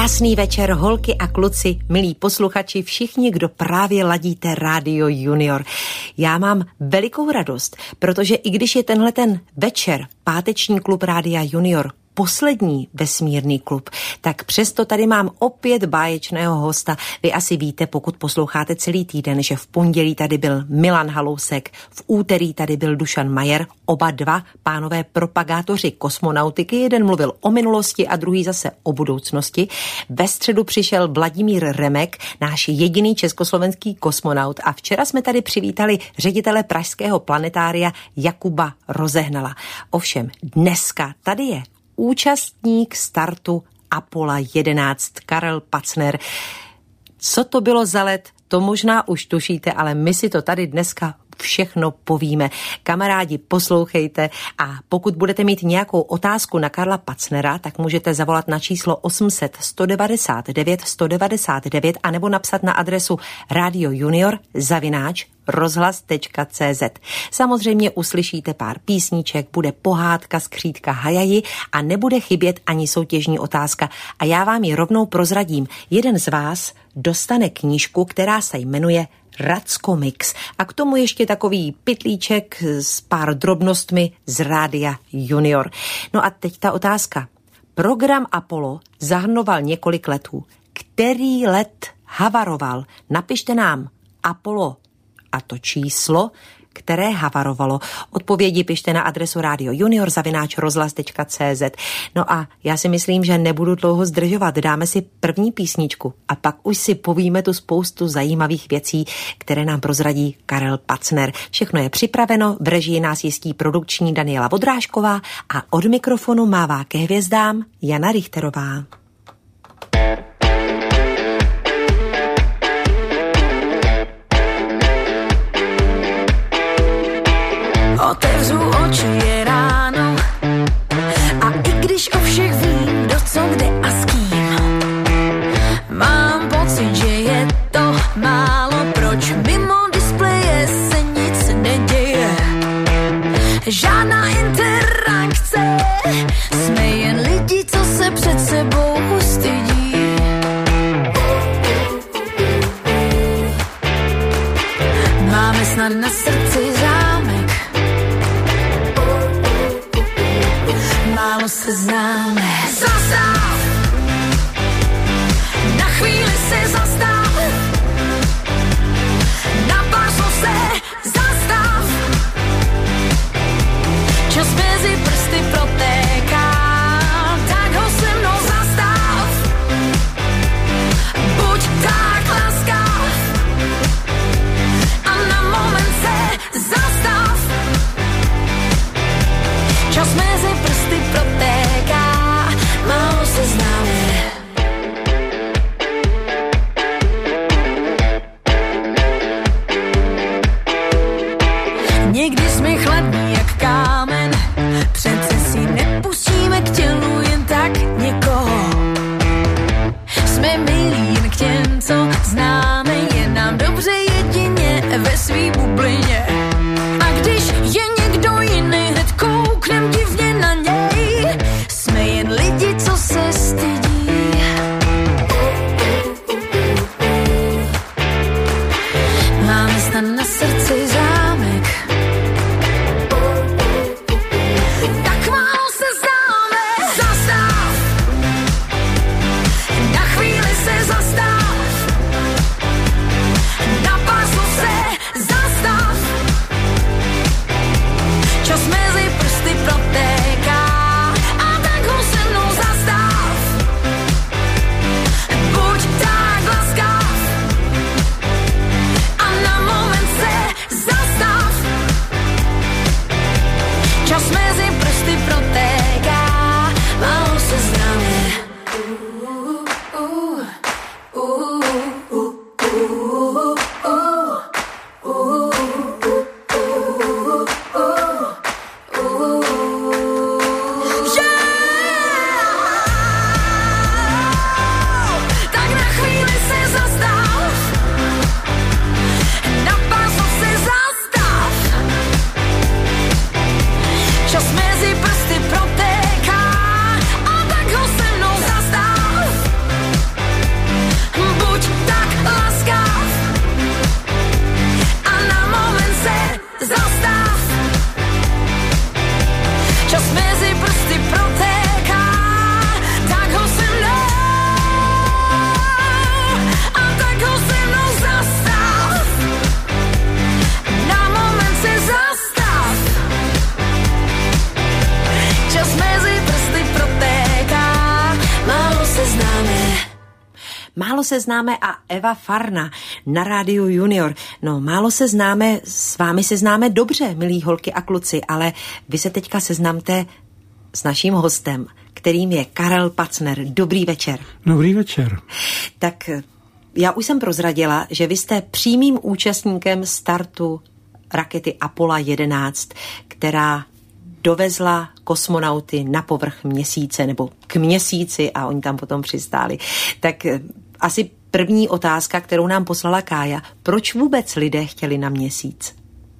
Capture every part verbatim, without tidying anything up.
Krásný večer, holky a kluci, milí posluchači, všichni, kdo právě ladíte Rádio Junior. Já mám velikou radost, protože i když je tenhle ten večer páteční klub Rádia Junior poslední vesmírný klub, tak přesto tady mám opět báječného hosta. Vy asi víte, pokud posloucháte celý týden, že v pondělí tady byl Milan Halousek, v úterý tady byl Dušan Majer, oba dva pánové propagátoři kosmonautiky, jeden mluvil o minulosti a druhý zase o budoucnosti. Ve středu přišel Vladimír Remek, náš jediný československý kosmonaut, a včera jsme tady přivítali ředitele pražského planetária Jakuba Rozehnala. Ovšem dneska tady je účastník startu Apollo jedenáct, Karel Pacner. Co to bylo za let, to možná už tušíte, ale my si to tady dneska všechno povíme. Kamarádi, poslouchejte, a pokud budete mít nějakou otázku na Karla Pacnera, tak můžete zavolat na číslo osm set sto devadesát devět sto devadesát devět anebo napsat na adresu radio junior zavináč rozhlas tečka cé zet. Samozřejmě uslyšíte pár písniček, bude pohádka skřítka Hajaji a nebude chybět ani soutěžní otázka. A já vám ji rovnou prozradím. Jeden z vás dostane knížku, která se jmenuje Racko Mix, a k tomu ještě takový pytlíček s pár drobnostmi z Rádia Junior. No a teď ta otázka. Program Apollo zahrnoval několik letů. Který let havaroval? Napište nám Apollo a to číslo, které havarovalo. Odpovědi pište na adresu radio junior zavináč rozhlas tečka cé zet. No a já si myslím, že nebudu dlouho zdržovat. Dáme si první písničku a pak už si povíme tu spoustu zajímavých věcí, které nám prozradí Karel Pacner. Všechno je připraveno, v režii nás jistí produkční Daniela Vodrážková a od mikrofonu mává ke hvězdám Jana Richterová. Otevřu oči, je ráno, a i když o všech vím, kdo co kde a s kým, mám pocit, že je to málo, proč mimo displeje se nic neděje. Žádná interakce, jsme jen lidi, co se před sebou stydí. Máme snad na srdci zámek, málo se známe. Zastav! Na chvíli se zastav! Na pár slov se zastav! Čas mezi prsty protéká, tak ho se mnou zastav! Buď tak laskav a na moment se zastav! Čas mezi prsty protéká, málo se známe. Málo se známe a Eva Farna na Rádiu Junior. No, málo se známe, s vámi se známe dobře, milí holky a kluci, ale vy se teďka seznamte s naším hostem, kterým je Karel Pacner. Dobrý večer. Dobrý večer. Tak já už jsem prozradila, že vy jste přímým účastníkem startu rakety Apollo jedenáct, která dovezla kosmonauty na povrch měsíce, nebo k měsíci a oni tam potom přistáli. Tak asi první otázka, kterou nám poslala Kája, proč vůbec lidé chtěli na měsíc?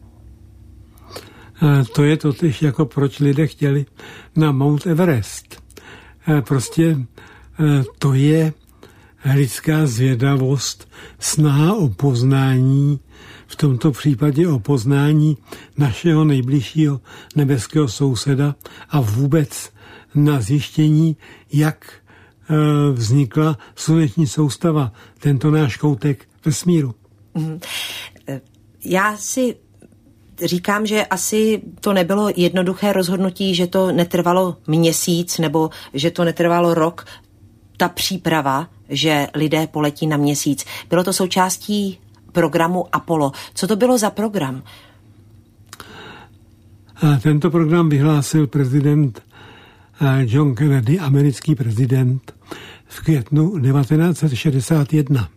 To je totiž jako proč lidé chtěli na Mount Everest. Prostě to je lidská zvědavost, snaha o poznání, v tomto případě o poznání našeho nejbližšího nebeského souseda a vůbec na zjištění, jak vznikla sluneční soustava, tento náš koutek vesmíru. Já si říkám, že asi to nebylo jednoduché rozhodnutí, že to netrvalo měsíc nebo že to netrvalo rok. Ta příprava, že lidé poletí na měsíc, bylo to součástí programu Apollo. Co to bylo za program? A tento program vyhlásil prezident John Kennedy, americký prezident, v květnu devatenáct set šedesát jedna.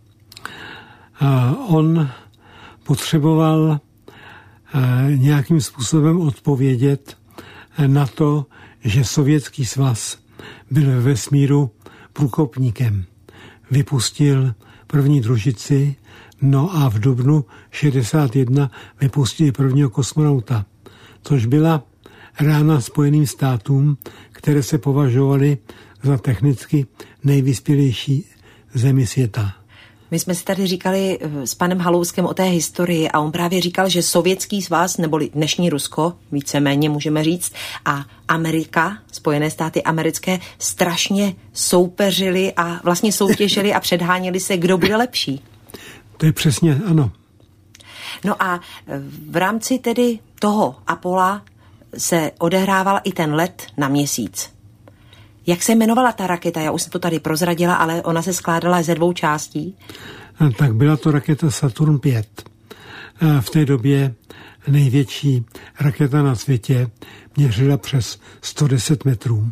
A on potřeboval nějakým způsobem odpovědět na to, že Sovětský svaz byl ve vesmíru průkopníkem. Vypustil první družici, no a v dubnu šedesát jedna vypustili prvního kosmonauta, což byla rána Spojeným státům, které se považovaly za technicky nejvyspělejší zemi světa. My jsme si tady říkali s panem Halouskem o té historii a on právě říkal, že Sovětský svaz, neboli dnešní Rusko, víceméně můžeme říct, a Amerika, Spojené státy americké, strašně soupeřili a vlastně soutěžili a předháněli se, kdo bude lepší. To je přesně, ano. No a v rámci tedy toho Apollo se odehrával i ten let na měsíc. Jak se jmenovala ta raketa? Já už jsem to tady prozradila, ale ona se skládala ze dvou částí. Tak byla to raketa Saturn pět. V té době největší raketa na světě měřila přes sto deset metrů.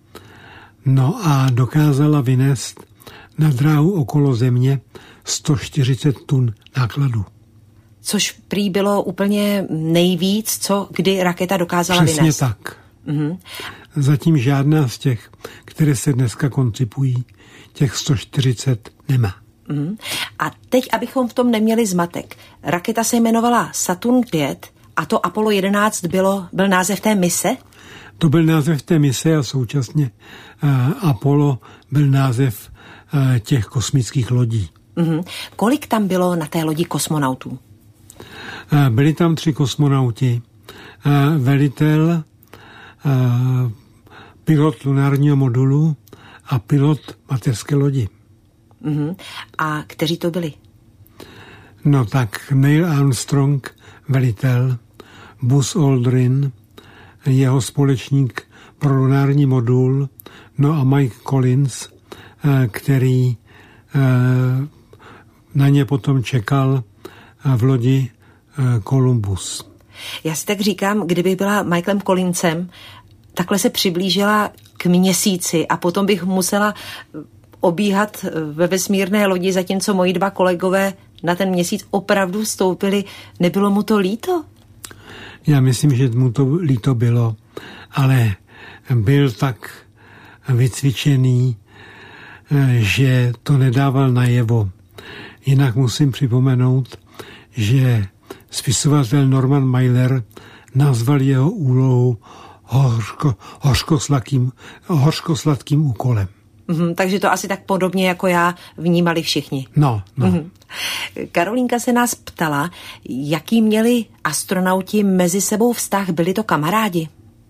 No a dokázala vynést na dráhu okolo Země sto čtyřicet tun nákladu. Což prý bylo úplně nejvíc, co kdy raketa dokázala Přesně vynést. Přesně tak. Mm-hmm. Zatím žádná z těch, které se dneska koncipují, těch sto čtyřicet nemá. Mm. A teď, abychom v tom neměli zmatek, raketa se jmenovala Saturn pět a to Apollo jedenáct bylo, byl název té mise? To byl název té mise a současně uh, Apollo byl název uh, těch kosmických lodí. Mm. Kolik tam bylo na té lodi kosmonautů? Uh, byli tam tři kosmonauti, uh, velitel, Uh, pilot lunárního modulu a pilot mateřské lodi. Uh-huh. A kteří to byli? No tak Neil Armstrong, velitel, Buzz Aldrin, jeho společník pro lunární modul, no a Mike Collins, uh, který uh, na ně potom čekal uh, v lodi uh, Columbus. Já si tak říkám, kdyby byla Michaelem Collinsem, takhle se přiblížila k měsíci a potom bych musela obíhat ve vesmírné lodi, zatímco moji dva kolegové na ten měsíc opravdu vstoupili. Nebylo mu to líto? Já myslím, že mu to líto bylo, ale byl tak vycvičený, že to nedával najevo. Jinak musím připomenout, že spisovatel Norman Mailer nazval jeho úlohu hořko, hořkosladkým, hořkosladkým úkolem. Mm, takže to asi tak podobně jako já vnímali všichni. No, no. Mm. Karolínka se nás ptala, jaký měli astronauti mezi sebou vztah, byli to kamarádi?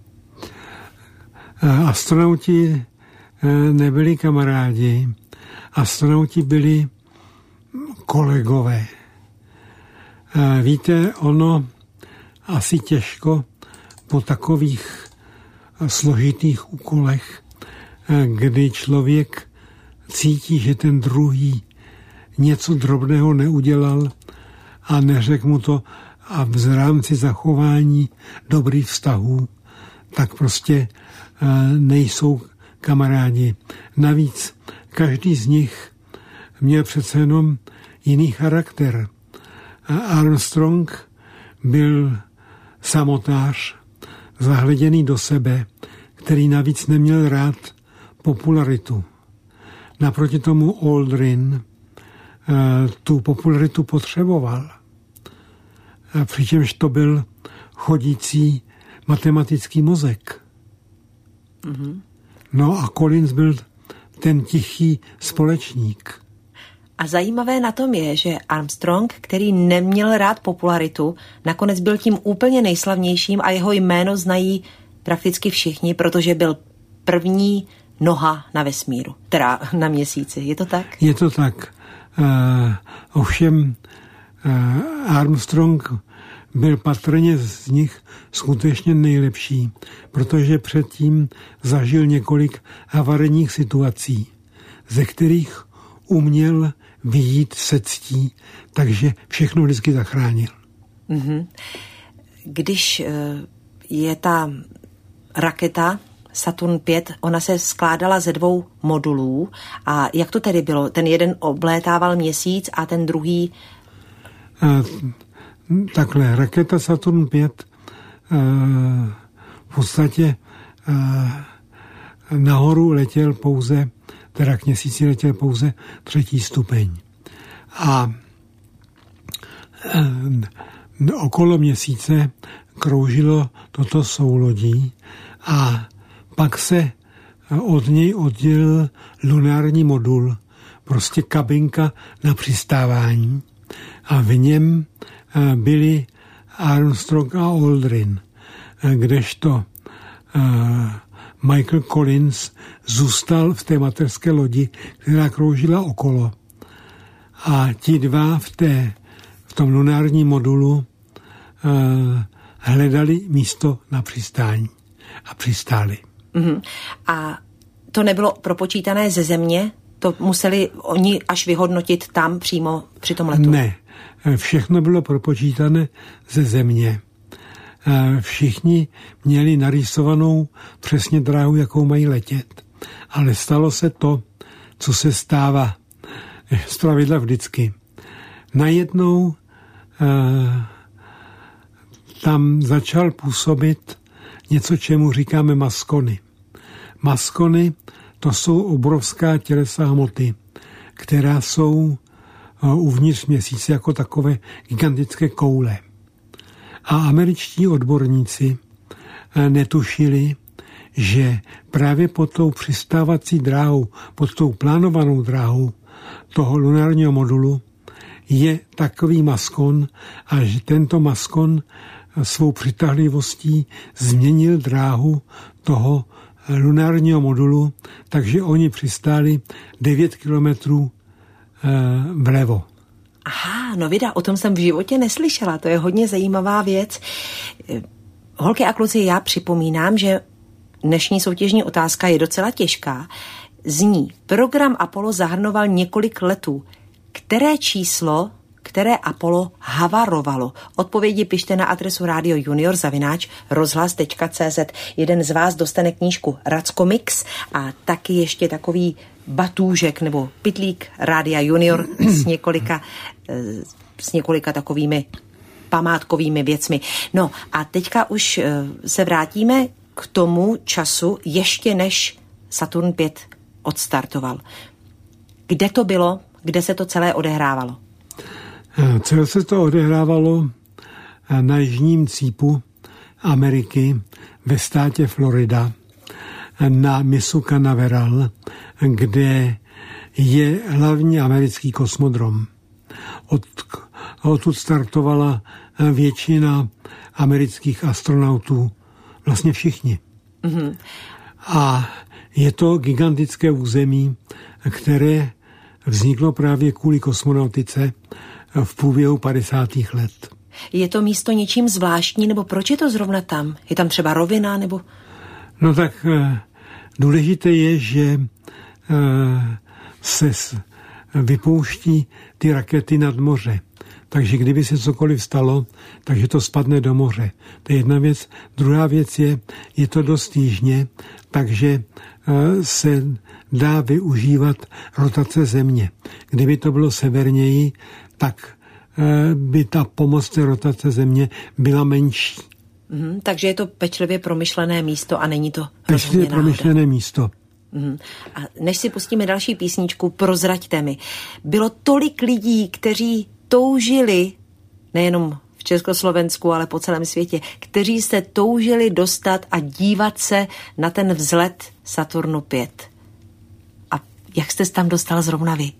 Astronauti nebyli kamarádi, astronauti byli kolegové. Víte, ono asi těžko po takových složitých úkolech, kdy člověk cítí, že ten druhý něco drobného neudělal a neřekl mu to a v rámci zachování dobrých vztahů, tak prostě nejsou kamarádi. Navíc každý z nich měl přece jenom jiný charakter. Armstrong byl samotář, zahleděný do sebe, který navíc neměl rád popularitu. Naproti tomu Aldrin tu popularitu potřeboval. A přičemž to byl chodící matematický mozek. Mm-hmm. No a Collins byl ten tichý společník. A zajímavé na tom je, že Armstrong, který neměl rád popularitu, nakonec byl tím úplně nejslavnějším a jeho jméno znají prakticky všichni, protože byl první noha na vesmíru, teda na měsíci. Je to tak? Je to tak. Uh, ovšem uh, Armstrong byl patrně z nich skutečně nejlepší, protože předtím zažil několik havarijních situací, ze kterých uměl vyjít se ctí, takže všechno vždycky zachránil. Mm-hmm. Když je ta raketa Saturn pět, ona se skládala ze dvou modulů a jak to tedy bylo? Ten jeden oblétával měsíc a ten druhý... A, takhle, raketa Saturn pět a, v podstatě a, nahoru letěl pouze, teda k měsíci letěl pouze třetí stupeň. A, a okolo měsíce kroužilo toto soulodí a pak se od něj oddělil lunární modul, prostě kabinka na přistávání a v něm byli Armstrong a Aldrin, kdežto Michael Collins zůstal v té mateřské lodi, která kroužila okolo. A ti dva v, té, v tom lunárním modulu hledali místo na přistání a přistáli. Mm-hmm. A to nebylo propočítané ze země? To museli oni až vyhodnotit tam přímo při tom letu? Ne, všechno bylo propočítané ze země. Všichni měli narýsovanou přesně dráhu, jakou mají letět. Ale stalo se to, co se stává zpravidla vždycky. Najednou eh, tam začal působit něco, čemu říkáme maskony. Maskony, to jsou obrovská tělesa hmoty, která jsou uvnitř měsíce jako takové gigantické koule. A američtí odborníci netušili, že právě pod tou přistávací dráhou, pod tou plánovanou dráhou toho lunárního modulu je takový maskon a že tento maskon svou přitahlivostí změnil dráhu toho lunárního modulu, takže oni přistáli devět kilometrů vlevo. Aha, no vida, o tom jsem v životě neslyšela, to je hodně zajímavá věc. Holky a kluci, já připomínám, že dnešní soutěžní otázka je docela těžká. Zní, program Apollo zahrnoval několik letů. Které číslo, které Apollo havarovalo? Odpovědi pište na adresu Radio Junior zavináč rozhlas tečka cé zet. Jeden z vás dostane knížku Racko Mix a taky ještě takový batůžek nebo pytlík Rádia Junior s několika, s několika takovými památkovými věcmi. No a teďka už se vrátíme k tomu času, ještě než Saturn pět odstartoval. Kde to bylo? Kde se to celé odehrávalo? Celé se to odehrávalo na jižním cípu Ameriky ve státě Florida na mysu Canaveral, kde je hlavní americký kosmodrom. Od, odtud startovala většina amerických astronautů, vlastně všichni. Mm-hmm. A je to gigantické území, které vzniklo právě kvůli kosmonautice v průběhu padesátých let. Je to místo něčím zvláštní, nebo proč je to zrovna tam? Je tam třeba rovina, nebo... No tak důležité je, že se vypouští ty rakety nad moře. Takže kdyby se cokoliv stalo, takže to spadne do moře. To je jedna věc. Druhá věc je, je to dost jižně, takže se dá využívat rotace země. Kdyby to bylo severněji, tak by ta pomoc té rotace země byla menší. Mm, takže je to pečlivě promyšlené místo a není to pečlivě promyšlené náhoda. místo. Mm. A než si pustíme další písničku, prozraďte mi. Bylo tolik lidí, kteří toužili, nejenom v Československu, ale po celém světě, kteří se toužili dostat a dívat se na ten vzlet Saturnu pět. A jak jste se tam dostal zrovna vy?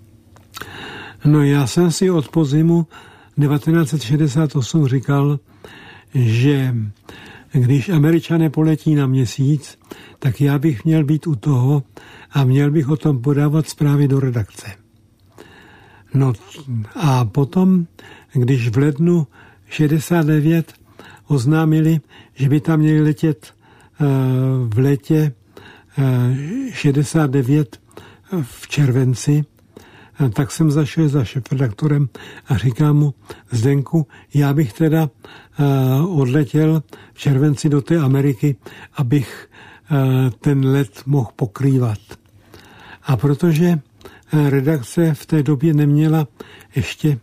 No já jsem si od podzimu devatenáct set šedesát osm říkal, že když Američané poletí na měsíc, tak já bych měl být u toho a měl bych o tom podávat zprávy do redakce. No a potom, když v lednu šedesát devět oznámili, že by tam měli letět v létě šedesát devět v červenci, tak jsem zašel za šéfredaktorem a říkám mu, Zdenku, já bych teda odletěl v červenci do té Ameriky, abych ten let mohl pokrývat. A protože redakce v té době neměla ještě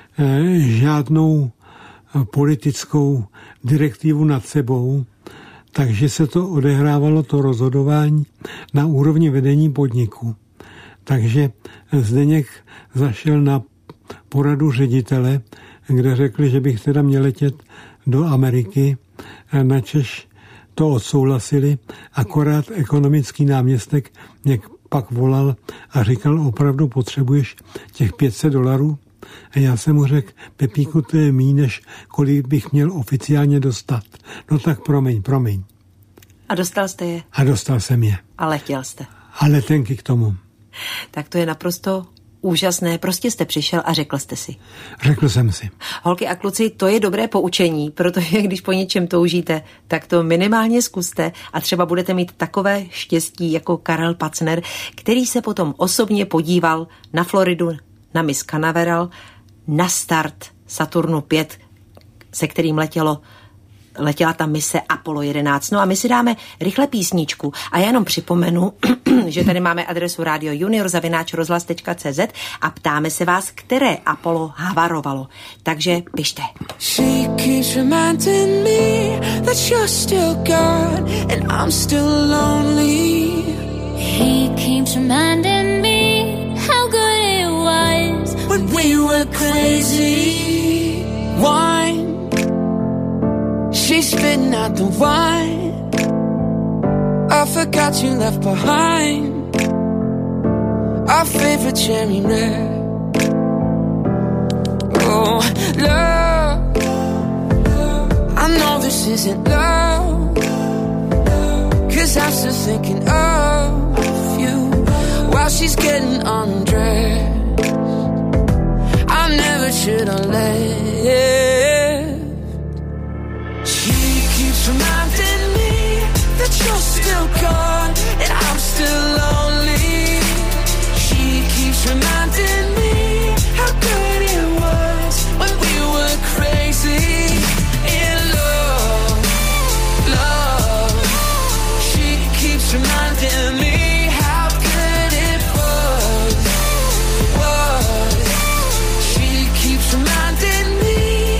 žádnou politickou direktivu nad sebou, takže se to odehrávalo, to rozhodování, na úrovni vedení podniku. Takže Zdeněk zašel na poradu ředitele, kde řekli, že bych teda měl letět do Ameriky, načež to odsouhlasili, akorát ekonomický náměstek mě pak volal a říkal, opravdu potřebuješ těch pět set dolarů? A já jsem mu řekl, Pepíku, to je míň, než kolik bych měl oficiálně dostat. No tak promiň, promiň. A dostal jste je? A dostal jsem je. A letěl jste? A letenky k tomu. Tak to je naprosto úžasné. Prostě jste přišel a řekl jste si. Řekl jsem si. Holky a kluci, to je dobré poučení, protože když po něčem toužíte, tak to minimálně zkuste a třeba budete mít takové štěstí jako Karel Pacner, který se potom osobně podíval na Floridu, na mys Canaveral, na start Saturnu pět, se kterým letělo letěla ta mise Apollo jedenáct. No a my si dáme rychle písničku a já jenom připomenu, že tady máme adresu radio junior zavináč rozhlas tečka cé zet a ptáme se vás, které Apollo havarovalo. Takže pište. She keeps reminding me that you're still gone and I'm still lonely. He keeps reminding me how good it was when we were crazy. Wine, she's spitting out the wine. I forgot you left behind our favorite cherry red. Oh, love, I know this isn't love, 'cause I'm still thinking of you while she's getting undressed. I never should have left. She keeps reminding me that you're still gone and I'm still lonely. She keeps reminding me how good it was when we were crazy in love, love. She keeps reminding me how good it was, was. She keeps reminding me.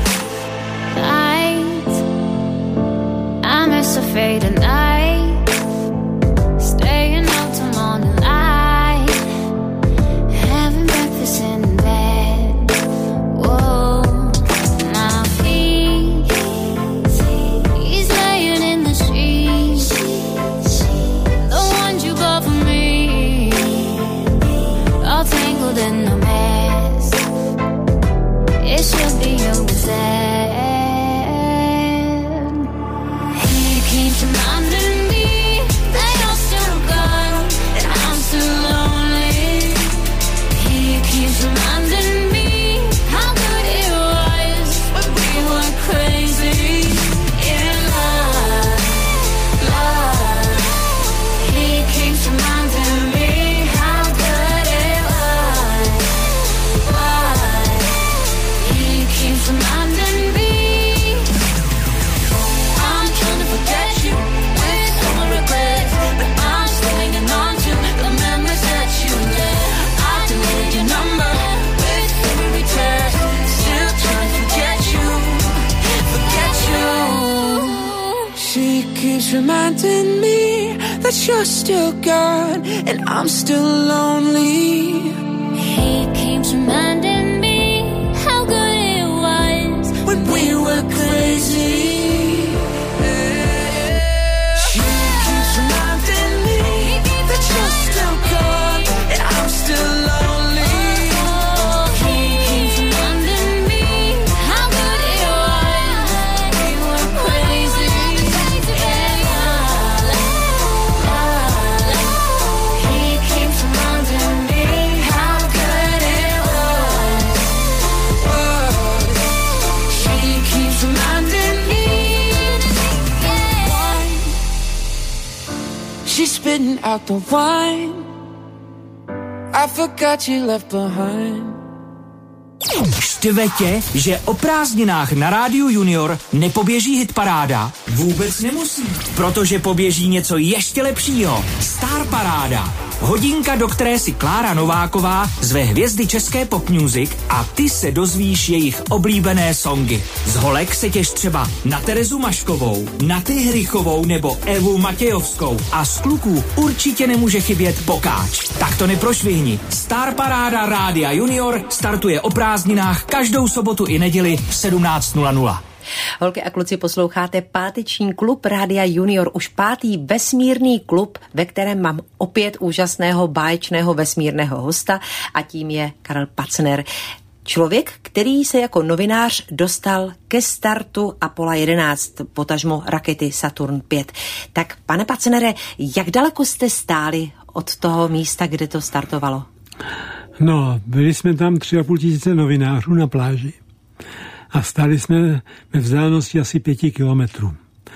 Night, I miss a faded night, staying reminding me that you're still gone and I'm still lonely. He keeps reminding me how good it was when we were crazy. She keeps reminding me that you're still gone and I'm still lonely. He keeps reminding me how good it was we were crazy. He keeps reminding me how good it was. She keeps reminding me. She's spitting out the wine I forgot you left behind. Štve tě, že o prázdninách na Rádiu Junior nepoběží hitparáda? Vůbec nemusí, protože poběží něco ještě lepšího. Star Paráda. Hodinka, do které si Klára Nováková zve hvězdy české pop music a ty se dozvíš jejich oblíbené songy. Z holek se těš třeba na Terezu Maškovou, na Tyhrychovou nebo Evu Matějovskou a z kluků určitě nemůže chybět Pokáč. Tak to neprošvihni. Star Paráda Rádia Junior startuje o prázdninách každou sobotu i neděli v sedmnáct nula nula. Holky a kluci, posloucháte páteční klub Rádia Junior, už pátý vesmírný klub, ve kterém mám opět úžasného báječného vesmírného hosta a tím je Karel Pacner. Člověk, který se jako novinář dostal ke startu Apollo jedenáct, potažmo rakety Saturn pět. Tak pane Pacnere, jak daleko jste stáli od toho místa, kde to startovalo? No, byli jsme tam tři a půl tisíce novinářů na pláži. A stáli jsme ve vzdálenosti asi pěti kilometrů.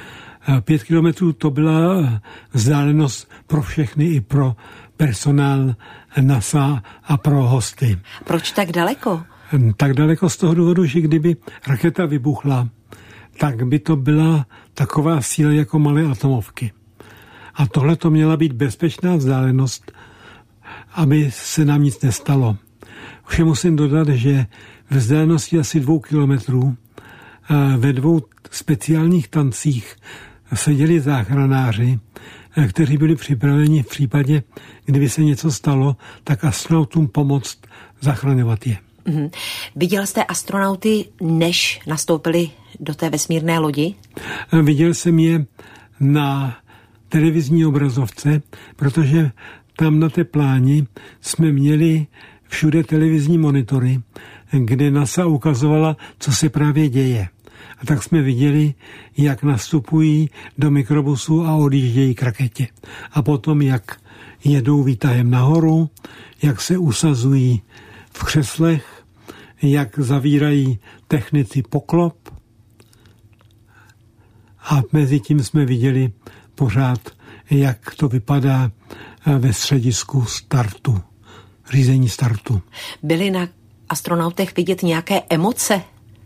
Pět kilometrů to byla vzdálenost pro všechny, i pro personál NASA a pro hosty. Proč tak daleko? Tak daleko z toho důvodu, že kdyby raketa vybuchla, tak by to byla taková síla jako malé atomovky. A tohle to měla být bezpečná vzdálenost, aby se nám nic nestalo. Všem musím dodat, že ve vzdálenosti asi dvou kilometrů ve dvou speciálních tancích seděli záchranáři, kteří byli připraveni v případě, kdyby se něco stalo, tak astronautům pomoct zachraňovat je. Mm-hmm. Viděl jste astronauty, než nastoupili do té vesmírné lodi? Viděl jsem je na televizní obrazovce, protože tam na té pláni jsme měli všude televizní monitory, kde NASA ukazovala, co se právě děje. A tak jsme viděli, jak nastupují do mikrobusu a odjíždějí k raketě. A potom, jak jedou výtahem nahoru, jak se usazují v křeslech, jak zavírají technici poklop. A mezi tím jsme viděli pořád, jak to vypadá ve středisku startu, řízení startu. Byly na astronautech vidět nějaké emoce?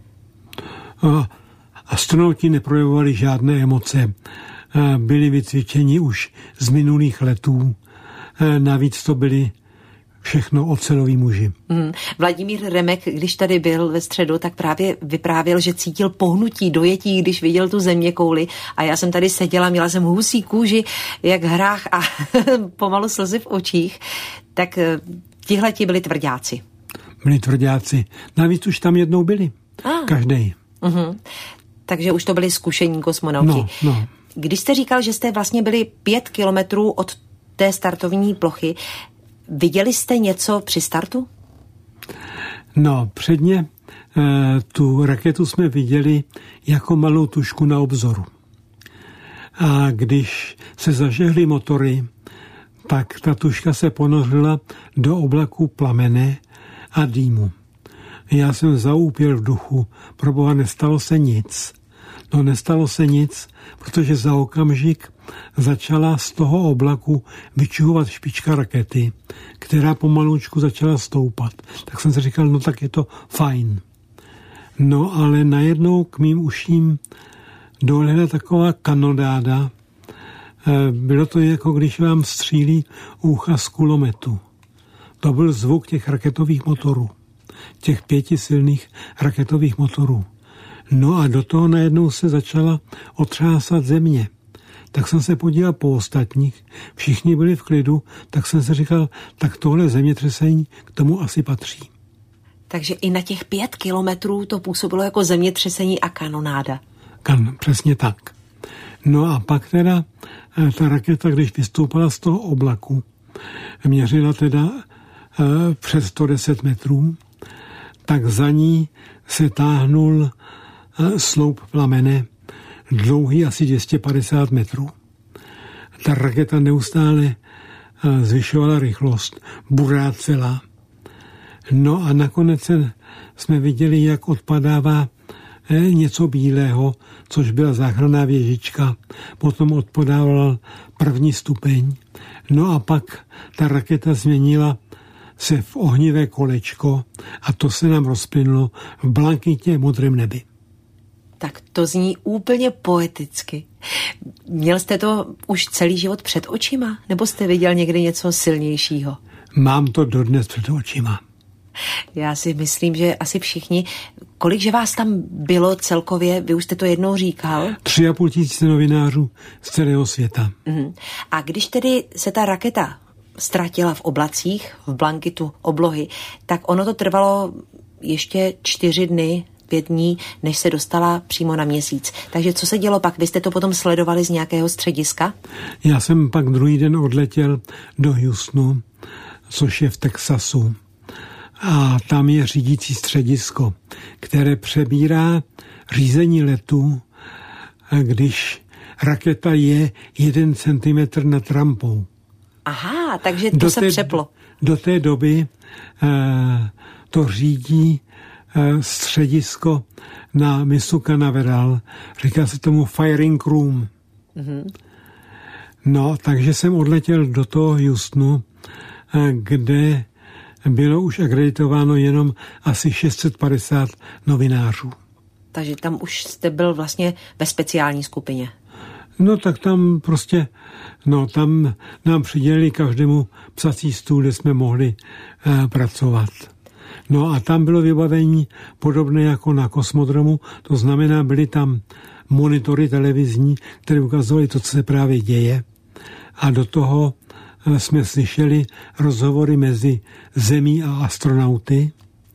Astronauti neprojevovali žádné emoce. Byli vycvičeni už z minulých letů. Navíc to byli všechno oceloví muži. Hmm. Vladimír Remek, když tady byl ve středu, tak právě vyprávěl, že cítil pohnutí, dojetí, když viděl tu zeměkouli. A já jsem tady seděla, měla jsem husí kůži, jak hrách a pomalu slzy v očích. Tak tihleti byli tvrďáci. Byli tvrďáci. Navíc už tam jednou byli. Ah. Každej. Uh-huh. Takže už to byli zkušení kosmonauti. No, no. Když jste říkal, že jste vlastně byli pět kilometrů od té startovní plochy, viděli jste něco při startu? No, předně e, tu raketu jsme viděli jako malou tušku na obzoru. A když se zažehly motory, tak ta tuška se ponořila do oblaku plamene a dýmu. Já jsem zaúpěl v duchu, proboha, nestalo se nic. No nestalo se nic, protože za okamžik začala z toho oblaku vyčuhovat špička rakety, která pomalučku začala stoupat. Tak jsem si říkal, no tak je to fajn. No ale najednou k mým uším dolehla taková kanonáda. Bylo to jako když vám střílí ucha z kulometu. To byl zvuk těch raketových motorů. Těch pěti silných raketových motorů. No a do toho najednou se začala otřásat země. tak jsem se podíval po ostatních. Všichni byli v klidu, tak jsem si říkal, tak tohle zemětřesení k tomu asi patří. Takže i na těch pět kilometrů to působilo jako zemětřesení a kanonáda. Kan, přesně tak. No a pak teda ta raketa, když vystoupala z toho oblaku, měřila teda e, přes sto deset metrů, tak za ní se táhnul e, sloup plamene, dlouhý asi dvě stě padesát metrů. Ta raketa neustále e, zvyšovala rychlost, burácela. No a nakonec se, jsme viděli, jak odpadává e, něco bílého, což byla záchranná věžička. Potom odpadával první stupeň. No a pak ta raketa změnila se v ohnivé kolečko a to se nám rozplynulo v blankitě modrém nebi. Tak to zní úplně poeticky. Měl jste to už celý život před očima? Nebo jste viděl někdy něco silnějšího? Mám to dodnes před očima. Já si myslím, že asi všichni. Kolikže vás tam bylo celkově? Vy už jste to jednou říkal. Tři a půl tisíce novinářů z celého světa. Mm. A když tedy se ta raketa ztratila v oblacích, v blankitu oblohy, tak ono to trvalo ještě čtyři dny, pět dní, než se dostala přímo na měsíc. Takže co se dělo pak? Vy jste to potom sledovali z nějakého střediska? Já jsem pak druhý den odletěl do Houstonu, což je v Texasu. A tam je řídící středisko, které přebírá řízení letu, když raketa je jeden centimetr nad rampou. Aha, takže to do se té, přeplo. Do té doby eh, to řídí eh, středisko na mysu Canaveral. Říká se tomu firing room. Mm-hmm. No, takže jsem odletěl do toho Houstonu, eh, kde bylo už akreditováno jenom asi šest set padesát novinářů. Takže tam už jste byl vlastně ve speciální skupině. No tak tam prostě, no tam nám přidělili každému psací stůl, kde jsme mohli eh, pracovat. No a tam bylo vybavení podobné jako na kosmodromu, to znamená, byly tam monitory televizní, které ukazovaly to, co se právě děje. A do toho jsme slyšeli rozhovory mezi Zemí a astronauty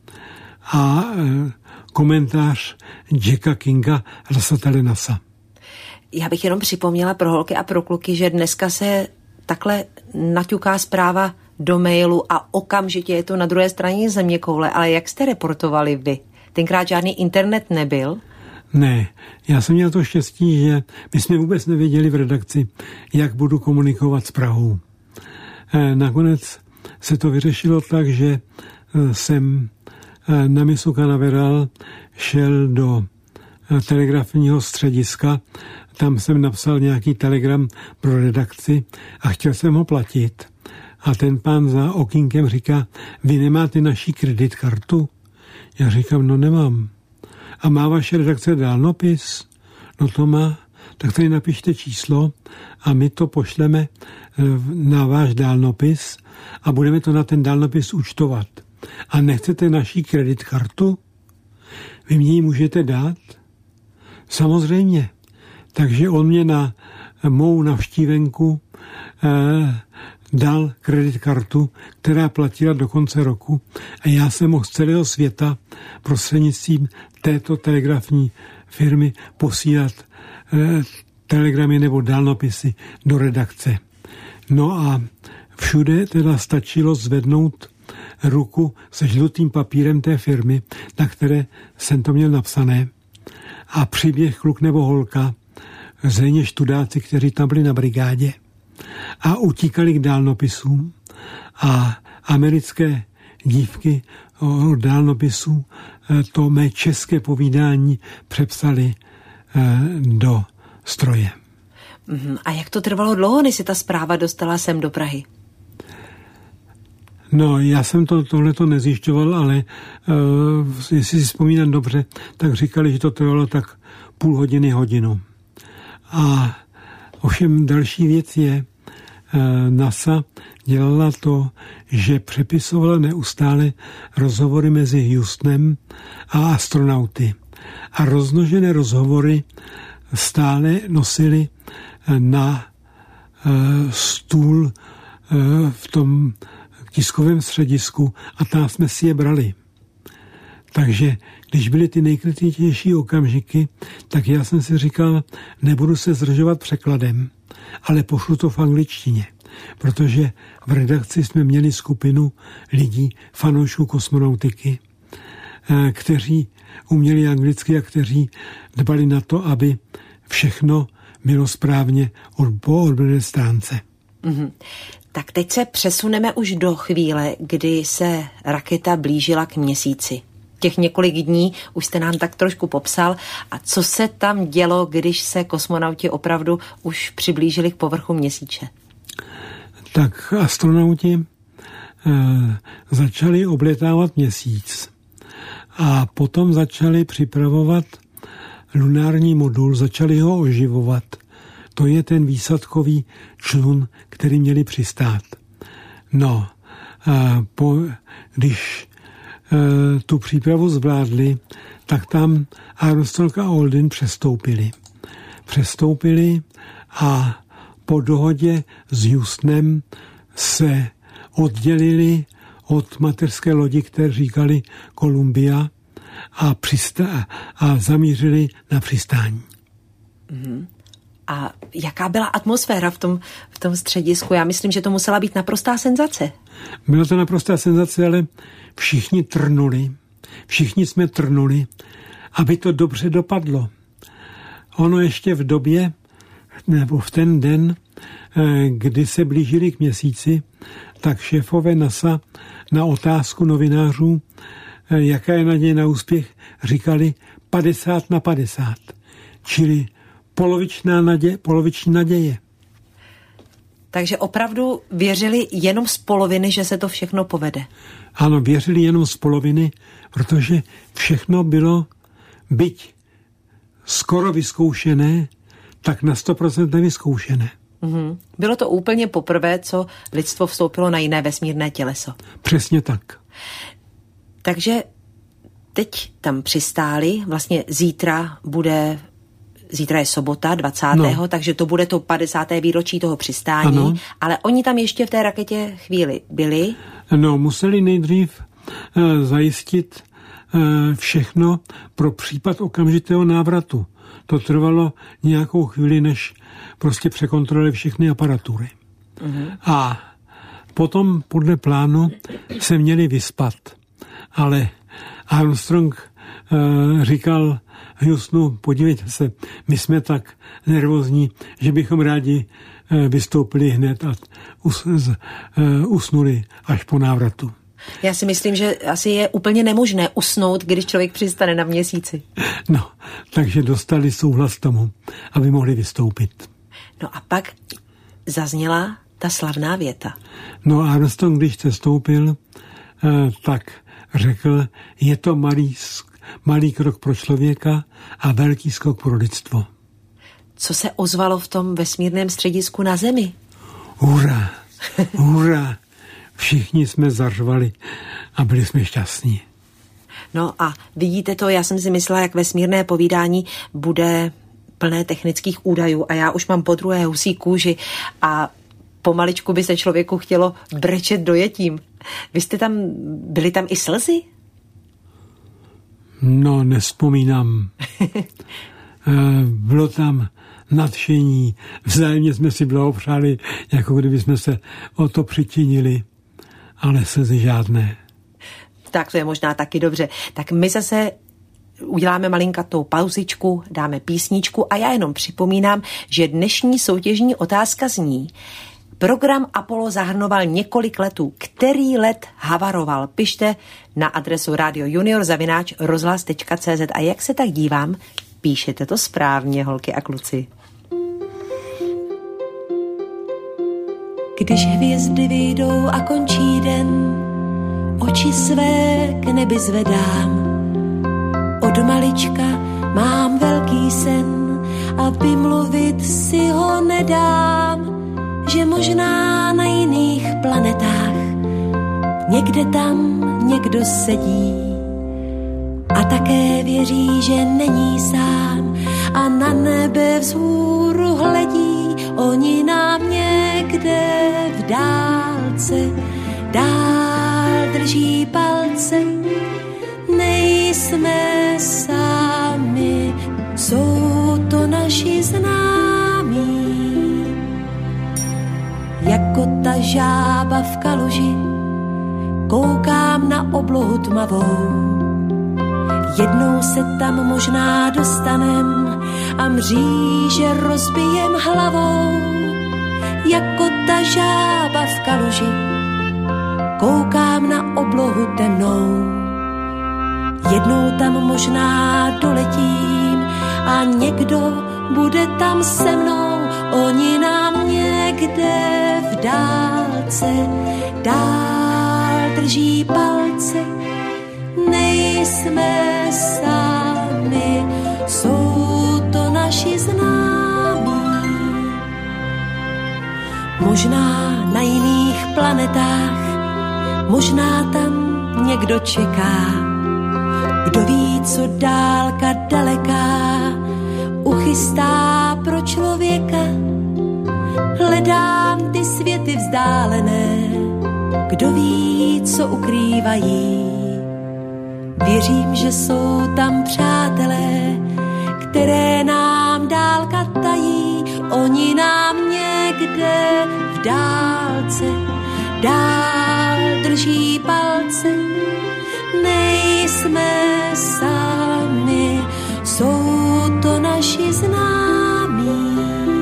a komentář Jacka Kinga zasatele NASA. Já bych jenom připomněla pro holky a pro kluky, že dneska se takhle naťuká zpráva do mailu a okamžitě je to na druhé straně zeměkoule. Ale jak jste reportovali vy? Tenkrát žádný internet nebyl? Ne, já jsem měl to štěstí, že my jsme vůbec nevěděli v redakci, jak budu komunikovat s Prahou. Nakonec se to vyřešilo tak, že jsem na mysu Canaveral šel do telegrafního střediska, tam jsem napsal nějaký telegram pro redakci a chtěl jsem ho platit. A ten pán za okýnkem říká, vy nemáte naší kreditkartu? Já říkám, no nemám. A má vaše redakce dálnopis? No to má. Tak tady napište číslo a my to pošleme na váš dálnopis a budeme to na ten dálnopis účtovat. A nechcete naší kreditkartu? Vy mě ji můžete dát? Samozřejmě. Takže on mě na mou navštívenku eh, dal kreditkartu, která platila do konce roku a já jsem mohl z celého světa prostřednictvím této telegrafní firmy posílat eh, telegramy nebo dálnopisy do redakce. No a všude teda stačilo zvednout ruku se žlutým papírem té firmy, na které jsem to měl napsané. A přiběh kluk nebo holka, zřejmě študáci, kteří tam byli na brigádě a utíkali k dálnopisům a americké dívky o dálnopisu to mé české povídání přepsali do stroje. A jak to trvalo dlouho, než se ta zpráva dostala sem do Prahy? No, já jsem to, tohleto nezjišťoval, ale uh, jestli si vzpomínám dobře, tak říkali, že to trvalo tak půl hodiny, hodinu. A ovšem další věc je, uh, NASA dělala to, že přepisovala neustále rozhovory mezi Houstonem a astronauty. A rozmnožené rozhovory stále nosily na stůl v tom tiskovém středisku a tam jsme si je brali. Takže když byly ty nejkritičtější okamžiky, tak já jsem si říkal, nebudu se zdržovat překladem, ale pošlu to v angličtině, protože v redakci jsme měli skupinu lidí, fanoušů kosmonautiky, kteří uměli anglicky a kteří dbali na to, aby všechno bylo správně po odborné stránce. Mm-hmm. Tak teď se přesuneme už do chvíle, kdy se raketa blížila k Měsíci. Těch několik dní už jste nám tak trošku popsal. A co se tam dělo, když se kosmonauti opravdu už přiblížili k povrchu Měsíče? Tak astronauti e, začali obletávat Měsíc a potom začali připravovat lunární modul, začali ho oživovat. To je ten výsadkový člun, který měli přistát. No, a po, když e, tu přípravu zvládli, tak tam Armstrong a Aldrin přestoupili. Přestoupili a po dohodě s Houstonem se oddělili od mateřské lodi, které říkali Columbia, a, přistá- a zamířili na přistání. Mm-hmm. A jaká byla atmosféra v tom, v tom středisku? Já myslím, že to musela být naprostá senzace. Byla to naprostá senzace, ale všichni trnuli. Všichni jsme trnuli, aby to dobře dopadlo. Ono ještě v době, nebo v ten den, kdy se blížili k Měsíci, tak šéfové NASA na otázku novinářů, jaká je naděje na úspěch, říkali padesát na padesát. Čili polovičná naděje, poloviční naděje. Takže opravdu věřili jenom z poloviny, že se to všechno povede. Ano, věřili jenom z poloviny, protože všechno bylo, byť skoro vyzkoušené, tak na sto procent nevyzkoušené. Mm-hmm. Bylo to úplně poprvé, co lidstvo vstoupilo na jiné vesmírné těleso. Přesně tak. Takže teď tam přistáli, vlastně zítra bude, zítra je sobota dvacátého No. takže to bude to padesáté výročí toho přistání, ano. Ale oni tam ještě v té raketě chvíli byli. No, museli nejdřív uh, zajistit uh, všechno pro případ okamžitého návratu. To trvalo nějakou chvíli, než prostě překontrolovali všechny aparatury. Uh-huh. A potom podle plánu se měli vyspat. Ale Armstrong uh, říkal Houstonu, podívejte se, my jsme tak nervózní, že bychom rádi uh, vystoupili hned a us, uh, usnuli až po návratu. Já si myslím, že asi je úplně nemožné usnout, když člověk přistane na Měsíci. No, takže dostali souhlas tomu, aby mohli vystoupit. No a pak zazněla ta slavná věta. No a Armstrong, když sestoupil, uh, tak řekl, je to malý, malý krok pro člověka a velký skok pro lidstvo. Co se ozvalo v tom vesmírném středisku na Zemi? Hurá, hurá. Všichni jsme zařvali a byli jsme šťastní. No a vidíte to, já jsem si myslela, jak vesmírné povídání bude plné technických údajů a já už mám po druhé husí kůži a pomaličku by se člověku chtělo brečet dojetím. Vy jste tam, byly tam i slzy? No, nevzpomínám. Bylo tam nadšení, vzájemně jsme si blahopřáli, jako kdyby jsme se o to přičinili, ale slzy žádné. Tak to je možná taky dobře. Tak my zase uděláme malinkatou pauzičku, dáme písničku a já jenom připomínám, že dnešní soutěžní otázka zní: program Apollo zahrnoval několik letů. Který let havaroval? Pište na adresu radio junior zavináč rozhlas tečka cé zet. A jak se tak dívám, píšete to správně, holky a kluci. Když hvězdy vyjdou a končí den, oči své k nebi zvedám. Od malička mám velký sen a vymluvit si ho nedám, že možná na jiných planetách někde tam někdo sedí a také věří, že není sám a na nebe vzhůru hledí oni nám někde v dálce dál drží palce. Nejsme sami, jsou to naši známí. Jako ta žába v kaluži, koukám na oblohu tmavou. Jednou se tam možná dostanem a mříže rozbijem hlavou. Jako ta žába v kaluži, koukám na oblohu temnou. Jednou tam možná doletím a někdo bude tam se mnou. Oni nám někde v dálce dál drží palce. Nejsme sami, jsou to naši známí. Možná na jiných planetách, možná tam někdo čeká. Kdo ví, co dálka daleká uchystá pro člověka. Hledám ty světy vzdálené, kdo ví, co ukrývají. Věřím, že jsou tam přátelé, které nám dálka tají. Oni nám někde v dálce dál drží palce. Nejsme sami, jsou to naši známí.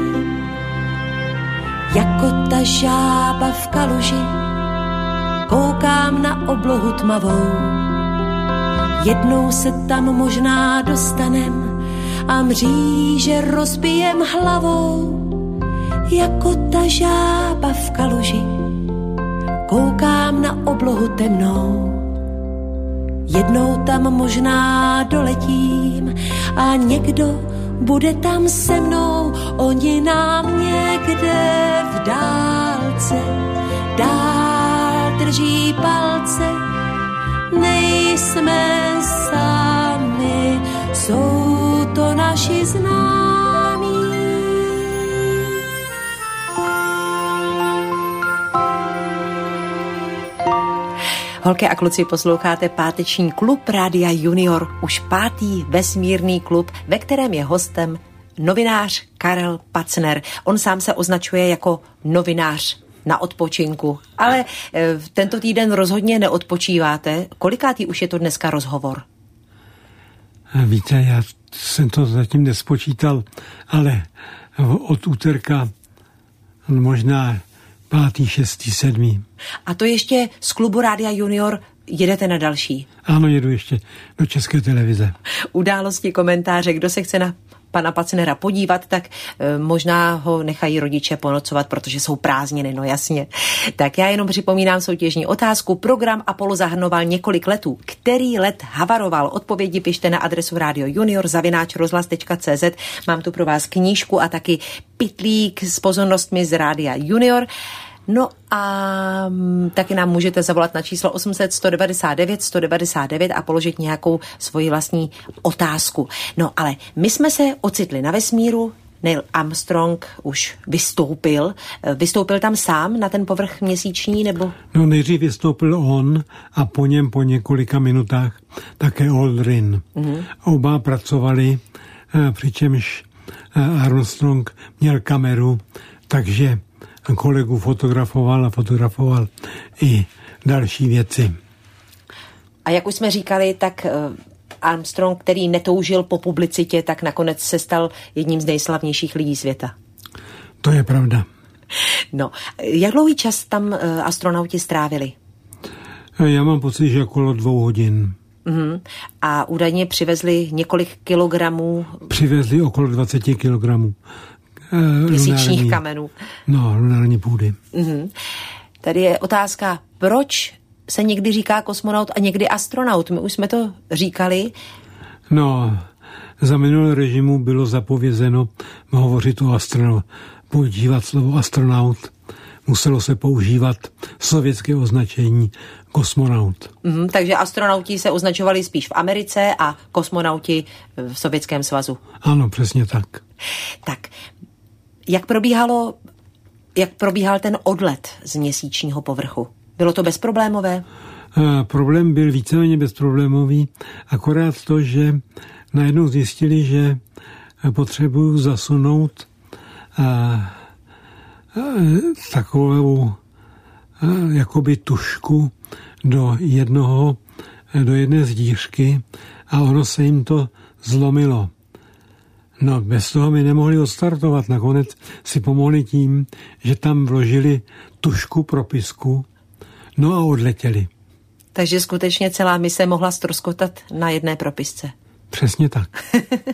Jako ta žába v kaluži, koukám na oblohu tmavou. Jednou se tam možná dostanem a mříže rozbijem hlavou. Jako ta žába v kaluži, koukám na oblohu temnou. Jednou tam možná doletím a někdo bude tam se mnou. Oni nám někde v dálce dál drží palce. Nejsme sami, jsou to naši známí. Holky a kluci, posloucháte páteční klub Rádia Junior, už pátý vesmírný klub, ve kterém je hostem novinář Karel Pacner. On sám se označuje jako novinář na odpočinku, ale e, tento týden rozhodně neodpočíváte. Kolikátý už je to dneska rozhovor? Víte, já jsem to zatím nespočítal, ale od úterka možná pátý, šestý, sedmý. A to ještě z klubu Rádia Junior jedete na další? Ano, jedu ještě do České televize. Události, komentáře, kdo se chce na pana Pacnera podívat, tak e, možná ho nechají rodiče ponocovat, protože jsou prázdniny, no jasně. Tak já jenom připomínám soutěžní otázku. Program Apollo zahrnoval několik letů. Který let havaroval? Odpovědi pište na adresu radio junior zavináč rozhlas tečka cé zet. Mám tu pro vás knížku a taky pitlík s pozornostmi z Rádia Junior. No a taky nám můžete zavolat na číslo osm set, sto devadesát devět, sto devadesát devět a položit nějakou svoji vlastní otázku. No ale my jsme se ocitli na vesmíru, Neil Armstrong už vystoupil. Vystoupil tam sám na ten povrch měsíční, nebo? No nejdřív vystoupil on a po něm po několika minutách také Aldrin. Mm-hmm. Oba pracovali, přičemž Armstrong měl kameru, takže kolegu fotografoval a fotografoval i další věci. A jak už jsme říkali, tak Armstrong, který netoužil po publicitě, tak nakonec se stal jedním z nejslavnějších lidí světa. To je pravda. No, jak dlouhý čas tam astronauti strávili? Já mám pocit, že okolo dvou hodin. Uhum. A údajně přivezli několik kilogramů... Přivezli okolo dvacet kilogramů. Měsíčních kamenů. No, lunární půdy. Uhum. Tady je otázka, proč se někdy říká kosmonaut a někdy astronaut? My už jsme to říkali. No, za minulého režimu bylo zapovězeno hovořit o astronautu. Používat slovo astronaut. Muselo se používat sovětské označení kosmonaut. Mm, takže astronauti se označovali spíš v Americe a kosmonauti v Sovětském svazu. Ano, přesně tak. Tak, Jak probíhalo, jak probíhal ten odlet z měsíčního povrchu? Bylo to bezproblémové? A problém byl víceméně bezproblémový, akorát to, že najednou zjistili, že potřebuju zasunout a, a, takovou a, jakoby tušku do jednoho, do jedné zdířky a ono se jim to zlomilo. No, bez toho mi nemohli odstartovat. Nakonec si pomohli tím, že tam vložili tušku propisku, no a odletěli. Takže skutečně celá mise mohla ztroskotat na jedné propisce. Přesně tak.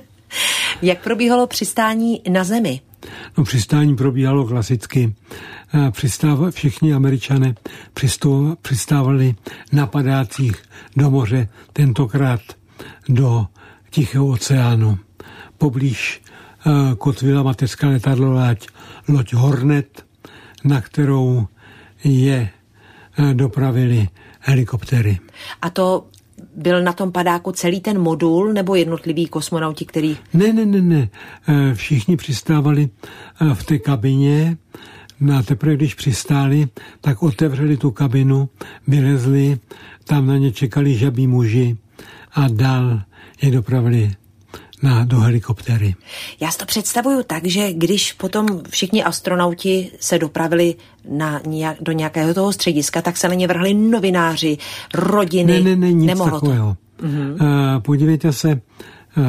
Jak probíhalo přistání na zemi? No, přistání probíhalo klasicky. Přistáva, všichni Američané přistó, přistávali na padácích do moře, tentokrát do Tichého oceánu. Poblíž uh, kotvila mateřská letadloláď loď Hornet, na kterou je uh, dopravili helikoptery. A to byl na tom padáku celý ten modul nebo jednotliví kosmonauti, který... Ne, ne, ne, ne. Uh, všichni přistávali uh, v té kabině. No a teprve, když přistáli, tak otevřeli tu kabinu, vylezli, tam na ně čekali žabí muži a dál je dopravili na, do helikoptéry. Já si to představuju tak, že když potom všichni astronauti se dopravili na nějak, do nějakého toho střediska, tak se na ně vrhli novináři, rodiny. Ne, ne, ne, nic Nemohlo takového. To. Mhm. Uh, podívejte se, uh,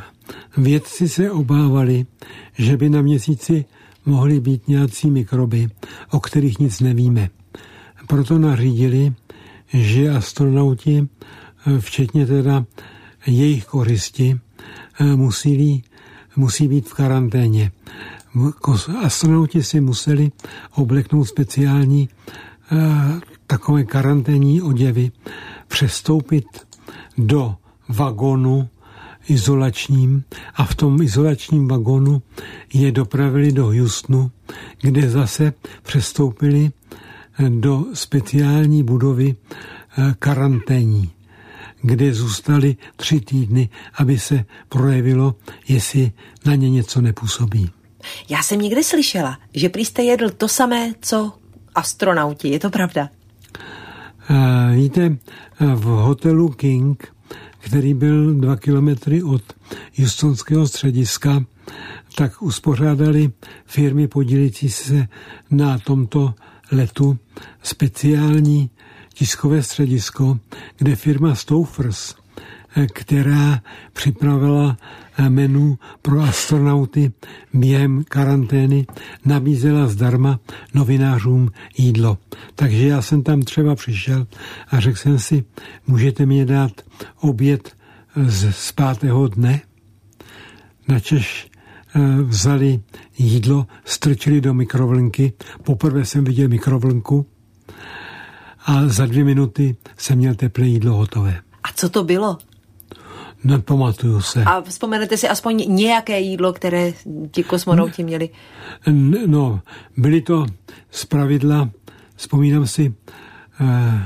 vědci se obávali, že by na měsíci mohly být nějací mikroby, o kterých nic nevíme. Proto nařídili, že astronauti, včetně teda jejich koristi, musí, musí být v karanténě. Astronauti si museli obleknout speciální takové karanténní oděvy, přestoupit do vagonu izolačním a v tom izolačním vagonu je dopravili do Houstonu, kde zase přestoupili do speciální budovy karanténní, kde zůstali tři týdny, aby se projevilo, jestli na ně něco nepůsobí. Já jsem někde slyšela, že prý jste jedl to samé, co astronauti. Je to pravda? Víte, v hotelu King, který byl dva kilometry od houstonského střediska, tak uspořádali firmy podílející se na tomto letu speciální tiskové středisko, kde firma Stoufers, která připravila menu pro astronauty během karantény, nabízela zdarma novinářům jídlo. Takže já jsem tam třeba přišel a řekl jsem si, můžete mě dát oběd z, z pátého dne? Načež vzali jídlo, strčili do mikrovlnky. Poprvé jsem viděl mikrovlnku a za dvě minuty jsem měl teplé jídlo hotové. A co to bylo? Nepamatuju se. A vzpomenete si aspoň nějaké jídlo, které ti kosmonauti měli? No, byly to zpravidla, vzpomínám si, uh,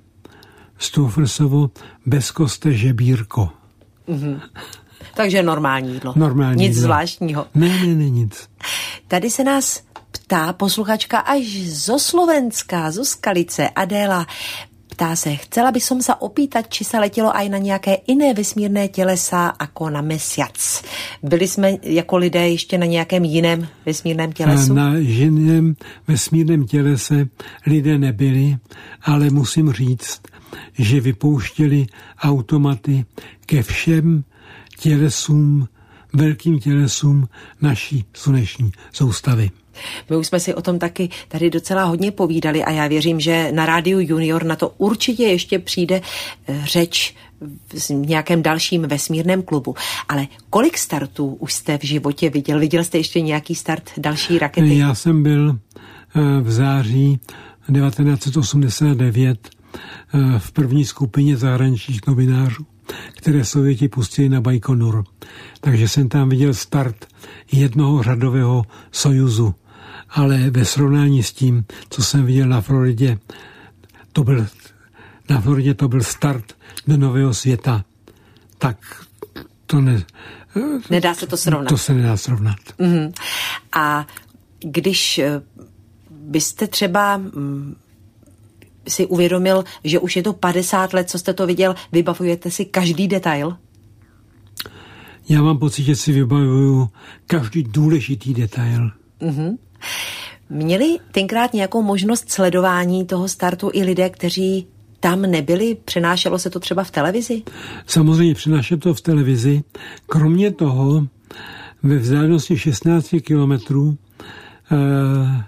Stoufersovo bezkosté žebírko. Mm-hmm. Takže normální jídlo. Normální Nic jídlo. zvláštního. Ne, ne, ne, nic. Tady se nás ptá posluchačka až zo Slovenska, zo Skalice, Adéla. Ptá se, chcela by som sa opýtať, či sa letělo aj na nějaké jiné vesmírné tělesa jako na Mesiac. Byli jsme jako lidé ještě na nějakém jiném vesmírném tělesu? Na jiném vesmírném tělese lidé nebyli, ale musím říct, že vypouštěli automaty ke všem tělesům, velkým tělesům naší sluneční soustavy. My už jsme si o tom taky tady docela hodně povídali a já věřím, že na Rádiu Junior na to určitě ještě přijde řeč v nějakém dalším vesmírném klubu. Ale kolik startů už jste v životě viděl? Viděl jste ještě nějaký start další rakety? Já jsem byl v září devatenáct set osmdesát devět v první skupině zahraničních novinářů, které Sověti pustili na Bajkonur. Takže jsem tam viděl start jednoho řadového Sojuzu. Ale ve srovnání s tím, co jsem viděl na Floridě, to byl, na Floridě to byl start do nového světa. Tak to ne... Nedá se to srovnat. To se nedá srovnat. Mm. A když eh, byste třeba mm, si uvědomil, že už je to padesát let, co jste to viděl, vybavujete si každý detail? Já mám pocit, že si vybavuju každý důležitý detail. Mhm. Měli tenkrát nějakou možnost sledování toho startu i lidé, kteří tam nebyli? Přenášelo se to třeba v televizi? Samozřejmě přenášelo to v televizi. Kromě toho ve vzdálenosti šestnáct kilometrů e,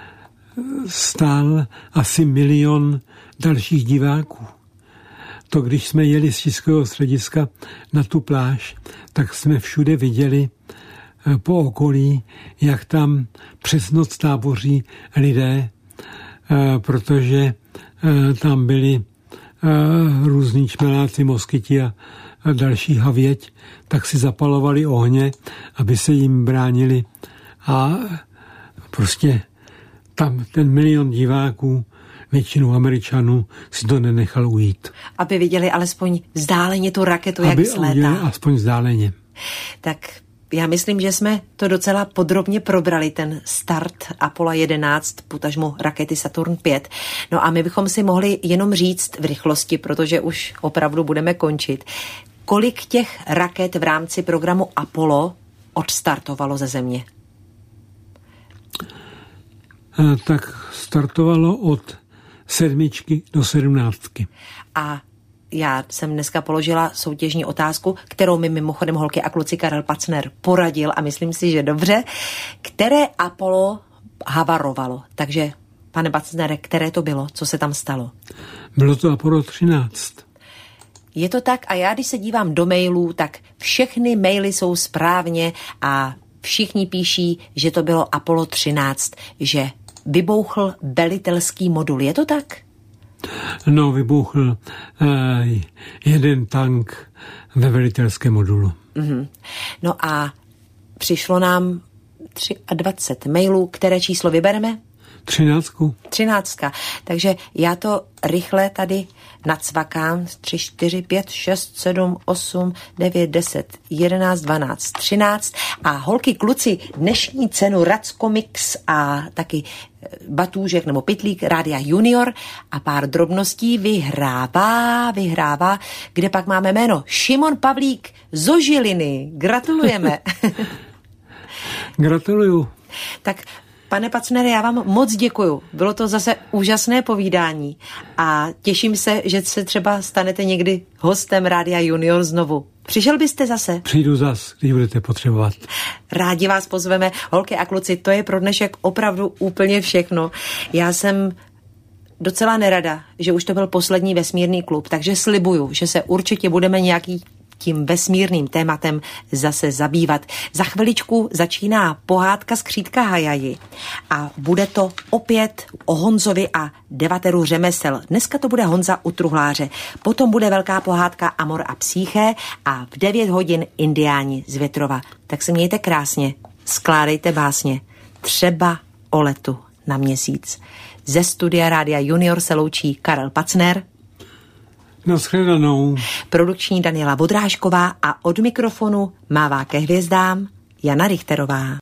stál asi milion dalších diváků. To, když jsme jeli z Českého střediska na tu pláž, tak jsme všude viděli e, po okolí, jak tam přes noc táboří lidé, e, protože e, tam byli e, různí čmeláci, moskyti a, a další havěť, tak si zapalovali ohně, aby se jim bránili. A prostě tam ten milion diváků, většinu Američanů, si to nenechal ujít. Aby viděli alespoň vzdáleně tu raketu, jak Aby vzlétá. udělali aspoň vzdáleně. Tak já myslím, že jsme to docela podrobně probrali, ten start Apollo jedenáct, potažmo rakety Saturn pět. No a my bychom si mohli jenom říct v rychlosti, protože už opravdu budeme končit, kolik těch raket v rámci programu Apollo odstartovalo ze Země? A tak startovalo od sedmičky do sedmnáctky. A já jsem dneska položila soutěžní otázku, kterou mi mimochodem holky a kluci Karel Pacner poradil a myslím si, že dobře. Které Apollo havarovalo? Takže, pane Pacnere, které to bylo? Co se tam stalo? Bylo to Apollo třináct. Je to tak a já, když se dívám do mailů, tak všechny maily jsou správně a všichni píší, že to bylo Apollo třináct, že vybouchl velitelský modul. Je to tak? No, vybuchl uh, jeden tank ve velitelském modulu. Mm-hmm. No a přišlo nám dvacet tři mailů. Které číslo vybereme? Třináctku. Třináctka. Takže já to rychle tady nacvakám. Tři, čtyři, pět, šest, sedm, osm, devět, deset, jedenáct, dvanáct, třináct. A holky, kluci, dnešní cenu Rackomix a taky batůžek nebo pytlík Rádia Junior a pár drobností vyhrává, vyhrává, kde pak máme jméno Šimon Pavlík z Ožiliny. Gratulujeme. Gratuluju. Tak pane Pacnere, já vám moc děkuju. Bylo to zase úžasné povídání a těším se, že se třeba stanete někdy hostem Rádia Junior znovu. Přišel byste zase? Přijdu zas, když budete potřebovat. Rádi vás pozveme. Holky a kluci, to je pro dnešek opravdu úplně všechno. Já jsem docela nerada, že už to byl poslední vesmírný klub, takže slibuju, že se určitě budeme nějaký tím vesmírným tématem zase zabývat. Za chviličku začíná pohádka Skřítka Hajaji a bude to opět o Honzovi a devateru řemesel. Dneska to bude Honza u truhláře. Potom bude velká pohádka Amor a Psyché a v devět hodin Indiáni z Větrova. Tak se mějte krásně, skládejte básně. Třeba o letu na měsíc. Ze studia Rádia Junior se loučí Karel Pacner, Naschledanou. produkční Daniela Vodrážková a od mikrofonu mává ke hvězdám Jana Richterová.